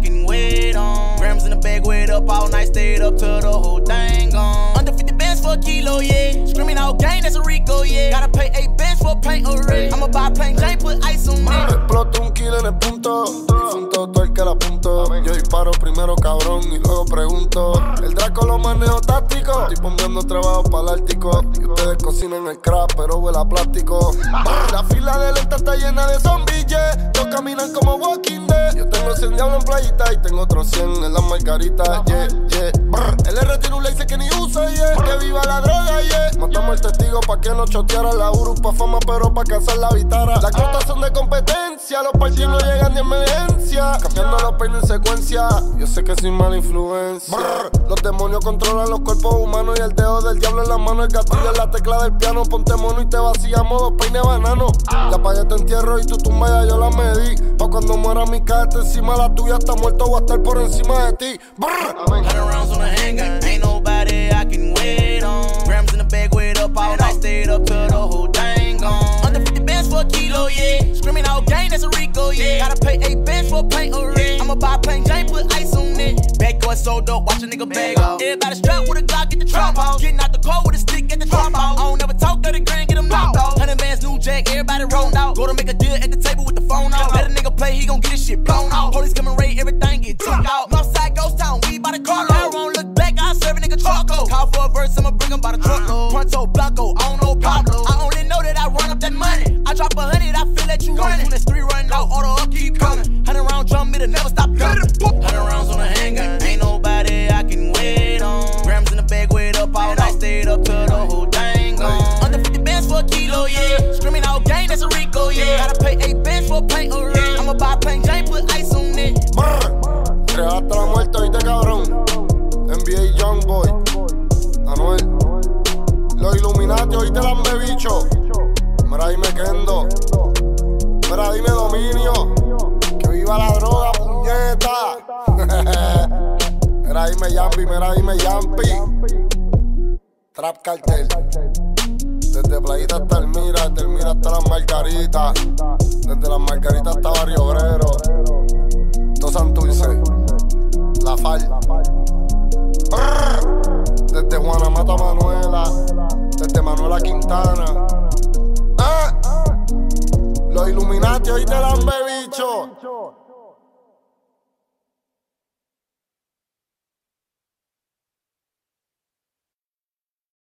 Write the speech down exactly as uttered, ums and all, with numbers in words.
can wait on. Grams in the bag, wait up all night, stayed up till the whole thing gone. Under fifty bands for a kilo, yeah. Screaming out gang, that's a Rico, yeah. Gotta pay eight bands for paint already. I'ma buy plain Jane, put ice on me. Exploto un kilo en el punto, difunto todo el que la apunto. Yo disparo primero, cabrón, y luego pregunto. El Draco lo manejo táctico, estoy bombeando trabajo para el Ártico. Y ustedes cocinan el crap, pero huele a plástico. La fila de lenta está llena de zombies, yeah. Todos caminan como Walking Dead. Yo tengo cien diablos en playita y tengo otros cien en las margaritas, yeah, yeah. Brr. El R tiene un laser que ni usa, yeah. Que viva la droga, yeah. Matamos el testigo pa' que no choteara. La Urus pa' fama, pero pa' cazar la vitara. Las cotas son de competencia, los partidos no llegan de emergencia. Cambiando los peines en secuencia, yo sé que soy mala influencia. Brr. Los demonios controlan los cuerpos humanos y el dedo del diablo en la mano. El gatillo en la tecla del piano. Ponte mono y te vaciamos dos peines banano. Ya pagué tu entierro y tu tumba ya yo la medí. Pa' cuando muera mi caete encima la tuya, está muerto, voy a estar por encima de ti. Brr. Hundred rounds on a handgun, ain't nobody I can wait on. Grams in the bag, wait up all night, stayed up till the whole thing gone. Under fifty bands for a kilo, yeah. Screaming out gang, that's a Rico, yeah. Gotta pay eight bands for paint already. I'ma buy plain Jane, put ice on it. Back going so dope, watch a nigga bag off. Everybody strapped with a Glock, get the trap off. Getting out the car with a stick, get the drop off. I don't never talk, thirty grand, get him knocked off. Hundred bands, new jack, everybody rolled out. Go to make a deal at the table with the phone out. Let a nigga play, he gon' get his shit blown out. Police come and raid, everything get took out. Northside ghost town, we by the car. I won't look back, I serve a nigga charcoal. Call for a verse, I'ma bring him by the truckload. Pronto, Blanco, I don't know Pablo. I only know that I run up that money. I drop a hundred, I feel that you running. When there's three running out, order up, keep coming. Hundred round drum, it'll never stop coming. Hundred rounds on a handgun, ain't nobody I can wait on. Grams in the bag, wait up all night, stayed up till the whole thing gone. Under fifty bands for a kilo, yeah. Screaming out gang, that's a Rico, yeah. Gotta pay eight bands for paint already. I'ma buy plain Jane, put ice on it. Brr. Tres hasta la muerte, oíste cabrón. N B A Youngboy, Anuel. Los Illuminati, oíste lambe bicho. Mira, dime Kendo. Mira, dime Dominio. Que viva la droga, puñeta. Mira, dime Yampi, mira, dime Yampi. Trap Cartel. Desde Playita hasta Elmira, desde Elmira hasta Las Margaritas. Desde Las Margaritas hasta Barrio Obrero. Todo Santurce. La Fal. Brrr. Desde Guanamata Manuela. Desde Manuela Quintana. Ah. Los Illuminati, hoy te dan bebicho.